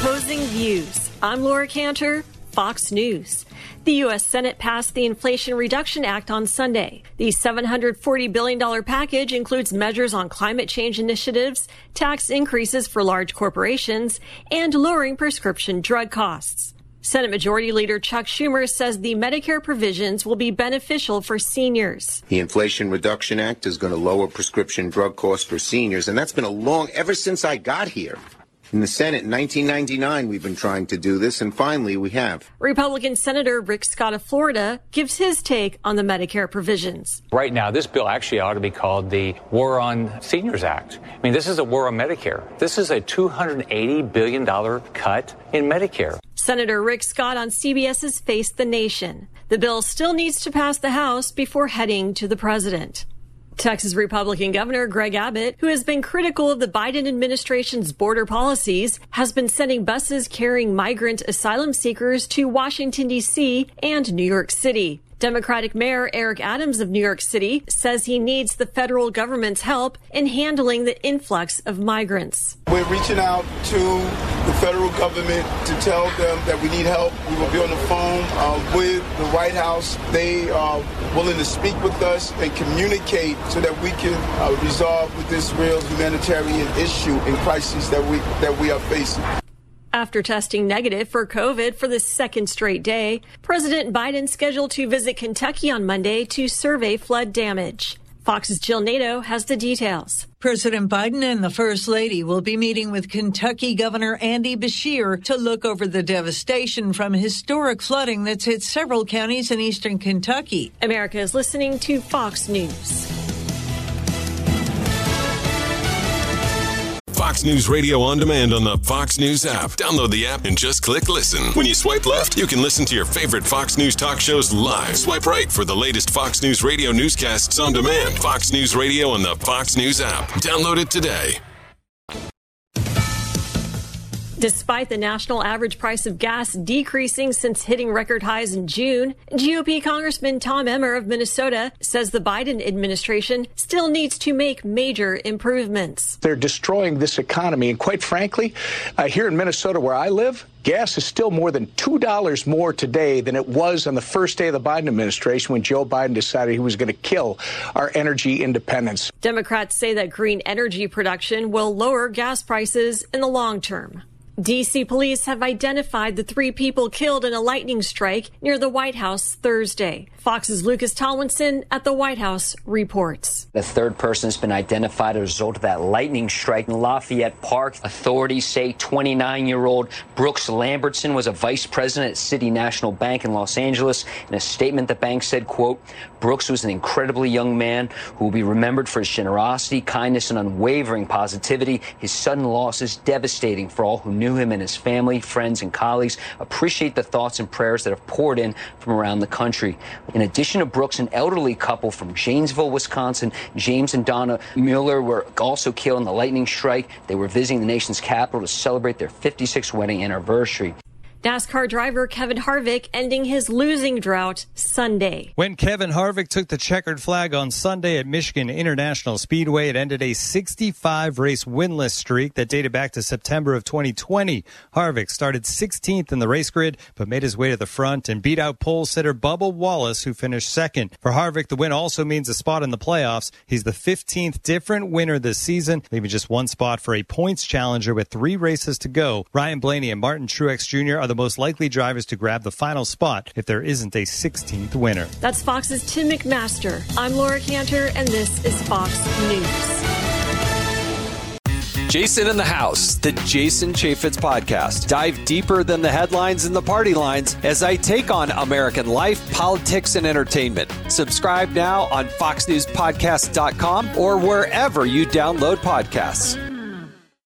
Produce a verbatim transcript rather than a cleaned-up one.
Opposing views. I'm Laura Cantor, Fox News. The U S Senate passed the Inflation Reduction Act on Sunday. The seven hundred forty billion dollars package includes measures on climate change initiatives, tax increases for large corporations, and lowering prescription drug costs. Senate Majority Leader Chuck Schumer says the Medicare provisions will be beneficial for seniors. The Inflation Reduction Act is going to lower prescription drug costs for seniors, and that's been a long, ever since I got here. In the Senate in nineteen ninety-nine, we've been trying to do this, and finally we have. Republican Senator Rick Scott of Florida gives his take on the Medicare provisions. Right now, this bill actually ought to be called the War on Seniors Act. I mean, this is a war on Medicare. This is a two hundred eighty billion dollars cut in Medicare. Senator Rick Scott on CBS's Face the Nation. The bill still needs to pass the House before heading to the president. Texas Republican Governor Greg Abbott, who has been critical of the Biden administration's border policies, has been sending buses carrying migrant asylum seekers to Washington, D C and New York City. Democratic Mayor Eric Adams of New York City says he needs the federal government's help in handling the influx of migrants. We're reaching out to the federal government to tell them that we need help. We will be on the phone uh, with the White House. They are willing to speak with us and communicate so that we can uh, resolve with this real humanitarian issue and crisis that we that we are facing. After testing negative for COVID for the second straight day, President Biden scheduled to visit Kentucky on Monday to survey flood damage. Fox's Jill Nato has the details. President Biden and the First Lady will be meeting with Kentucky Governor Andy Beshear to look over the devastation from historic flooding that's hit several counties in eastern Kentucky. America is listening to Fox News. Fox News Radio on demand on the Fox News app. Download the app and just click listen. When you swipe left, you can listen to your favorite Fox News talk shows live. Swipe right for the latest Fox News Radio newscasts on demand. Fox News Radio on the Fox News app. Download it today. Despite the national average price of gas decreasing since hitting record highs in June, G O P Congressman Tom Emmer of Minnesota says the Biden administration still needs to make major improvements. They're destroying this economy. And quite frankly, uh, here in Minnesota where I live, gas is still more than two dollars more today than it was on the first day of the Biden administration when Joe Biden decided he was going to kill our energy independence. Democrats say that green energy production will lower gas prices in the long term. D C police have identified the three people killed in a lightning strike near the White House Thursday. Fox's Lucas Tomlinson at the White House reports. The third person has been identified as a result of that lightning strike in Lafayette Park. Authorities say twenty-nine-year-old Brooks Lambertson was a vice president at City National Bank in Los Angeles. In a statement, the bank said, quote, Brooks was an incredibly young man who will be remembered for his generosity, kindness, and unwavering positivity. His sudden loss is devastating for all who knew him and his family, friends, and colleagues. Appreciate the thoughts and prayers that have poured in from around the country. In addition to Brooks, an elderly couple from Janesville, Wisconsin, James and Donna Mueller, were also killed in the lightning strike. They were visiting the nation's capital to celebrate their fifty-sixth wedding anniversary. NASCAR driver Kevin Harvick ending his losing drought Sunday. When Kevin Harvick took the checkered flag on Sunday at Michigan International Speedway, it ended a sixty-five race winless streak that dated back to September of twenty twenty. Harvick started sixteenth in the race grid, but made his way to the front and beat out pole sitter Bubba Wallace, who finished second. For Harvick, the win also means a spot in the playoffs. He's the fifteenth different winner this season, leaving just one spot for a points challenger with three races to go. Ryan Blaney and Martin Truex Junior are the most likely drivers to grab the final spot if there isn't a sixteenth winner. That's Fox's Tim McMaster. I'm Laura Cantor, and this is Fox News. Jason in the House, the Jason Chaffetz podcast. Dive deeper than the headlines and the party lines as I take on American life, politics, and entertainment. Subscribe now on fox news podcast dot com or wherever you download podcasts.